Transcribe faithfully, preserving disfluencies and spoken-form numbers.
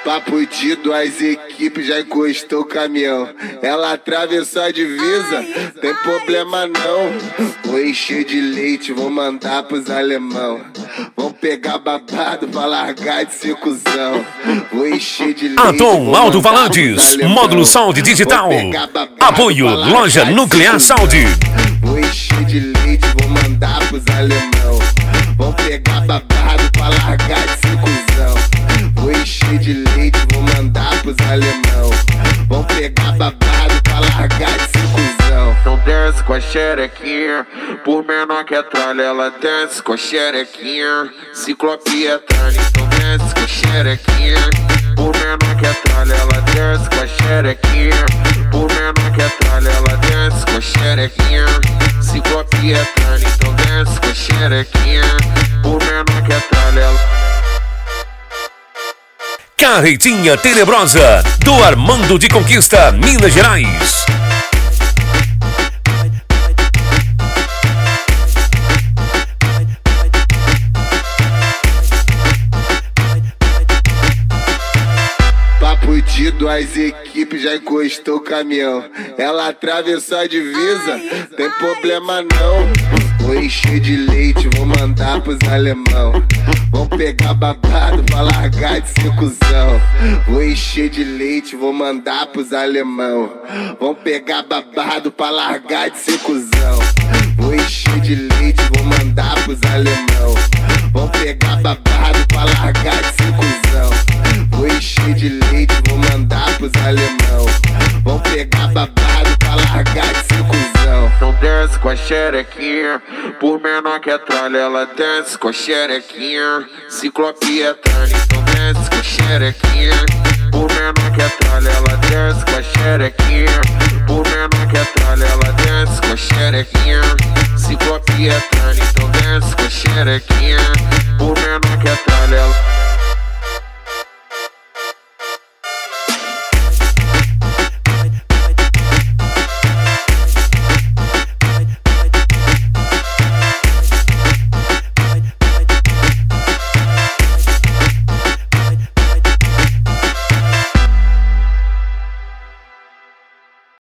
Papo de duas equipes, já encostou o caminhão. Ela atravessou a divisa, tem problema não. Vou encher de leite, vou mandar pros alemão. Vão pegar babado pra largar de ser cuzão. Vou encher de leite. Atom Alto-Falantes, módulo Sound Digital. Apoio Loja Nuclear Sound. Vou encher de leite, vou mandar pros alemão. Vão pegar babado pra largar de ser cuzão. Vou encher de leite, vou mandar pros alemão. Vão pegar babado pra largar de ser cuzão. Não desce com a xerequinha, por menor que a tralha, ela desce com a xerequinha. Ciclopia tralha, então desce com a xerequinha. Por menor que a tralha, ela desce com a xerequinha. Por menor que a tralha, ela desce com a xerequinha. Ciclopia tralha, então desce com a xerequinha. Por menor que a tralha, ela... Carretinha Tenebrosa, do Armando de Conquista, Minas Gerais. Papo de duas equipes, já encostou o caminhão. Ela atravessou a divisa, tem problema não. Vou encher de leite, vou mandar pros alemão. Vão pegar babado pra largar de ser cuzão. Vou encher de leite, vou mandar pros alemão. Vão pegar babado pra largar de ser cuzão. Vou encher de leite, vou mandar pros alemão. Vão pegar babado pra largar de ser cuzão. Vou encher de leite, vou mandar pros alemão. Vão pegar babado pra largar de ser cuzão. Não desce com a xerequinha, por menor que a tralha, ela desce com a xerequinha. Ciclopia tralha, então desce com a xerequinha. Por menor que a tralha, ela desce com a xerequinha. Por menor que a tralha, ela desce com a xerequinha. Ciclopia tralha, então desce com a xerequinha. Por menor que a tralha, ela...